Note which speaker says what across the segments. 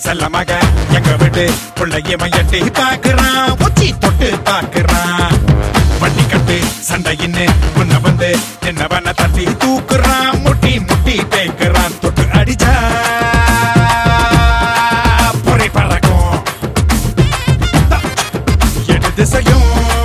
Speaker 1: செல்லமாக எங்க விட்டு பிள்ளையவன் எட்டி பாக்குறான், உச்சி தொட்டு பாக்குறான். வண்டி கட்டு சண்டையின்னு முன்ன வந்து என்னவன தட்டி தூக்குறான், முட்டி முட்டி தேய்க்கிறான். தொட்டு அடிச்சா பொறை பறக்கும், எடு திசையும்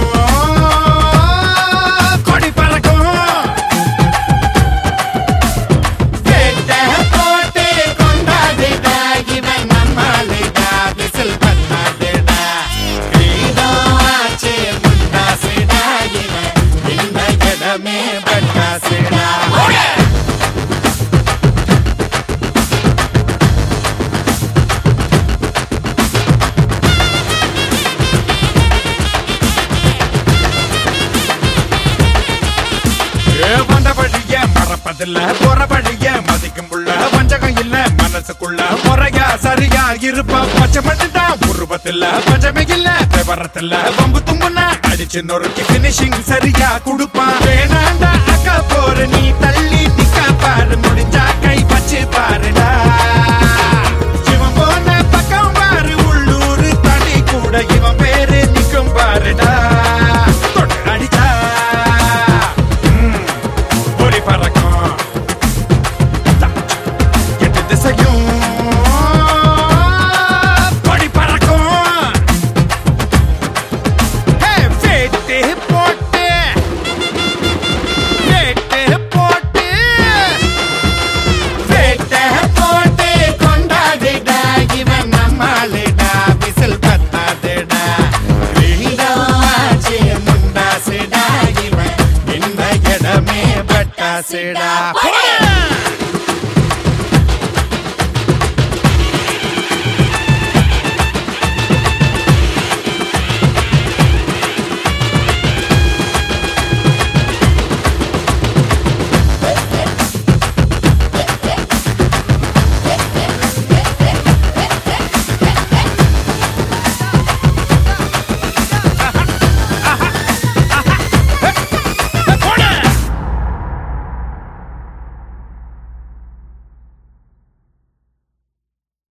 Speaker 1: போற வழிய மதிக்கும் புள்ள வஞ்சகம் இல்ல மனசுக்குள்ள முறையா சரியா இருப்பா. பச்சை மட்டும்தான் உருவத்துல பஞ்சமே இல்ல, விவரத்துல வம்பு தும்புனா அடிச்சு நொறுக்கி பினிஷிங் சரியா கொடுப்பான். வேணாண்டா அக்கா போற நீ தள்ளி நிக்க பாரு, முடிஞ்சா கை வச்சு பாருடா. இவன் போன பக்கம் பாரு, உள்ளூர் தனி கூட இவன் பேரு நிக்கும் பாருடா. தொட்டு அடிச்சா பொறி பறக்கும், Sit up.